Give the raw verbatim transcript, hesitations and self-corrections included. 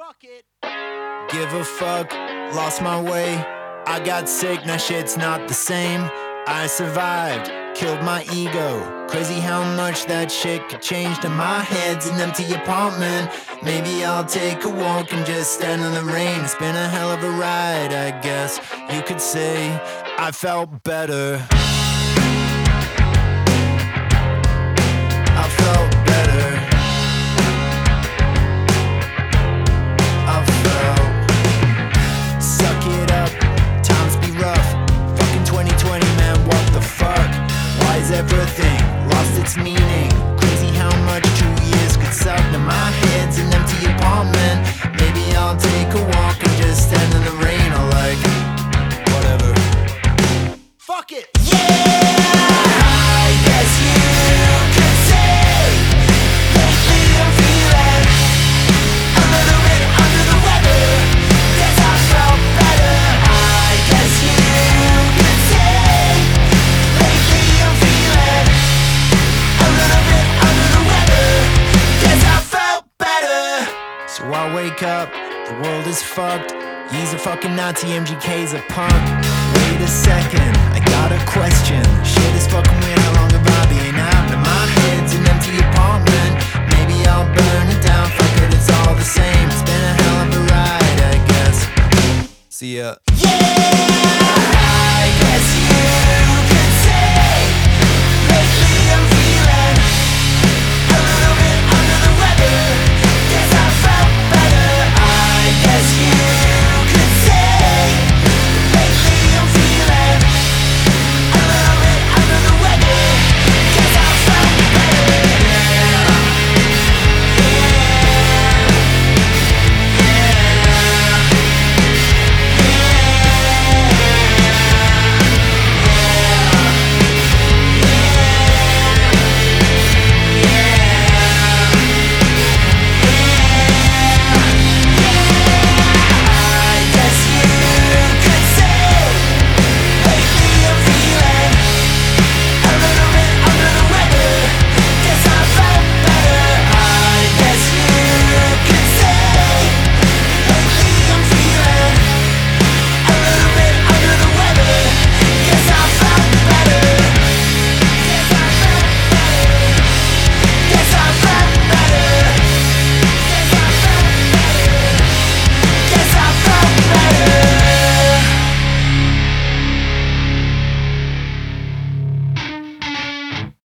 Fuck it. Give a fuck, lost my way. I got sick, now shit's not the same. I survived, killed my ego. Crazy how much that shit could change. To my head's an empty apartment. Maybe I'll take a walk and just stand in the rain. It's been a hell of a ride, I guess you could say. I felt better. I felt better. I felt. Suck it up, times be rough. Fucking twenty twenty, man, what the fuck? Why is everything lost its meaning? Crazy how much two years could suck. Now my head's an empty apartment. Maybe I'll take a walk and just stand in the rain. Or like, whatever. Fuck it. So I wake up, the world is fucked. He's a fucking Nazi, M G K's a punk. Wait a second, I got a question. Shit is fucking weird, how long have I been out? Now my head's an empty apartment. Maybe I'll burn it down, fuck it, it's all the same. It's been a hell of a ride, I guess. See ya.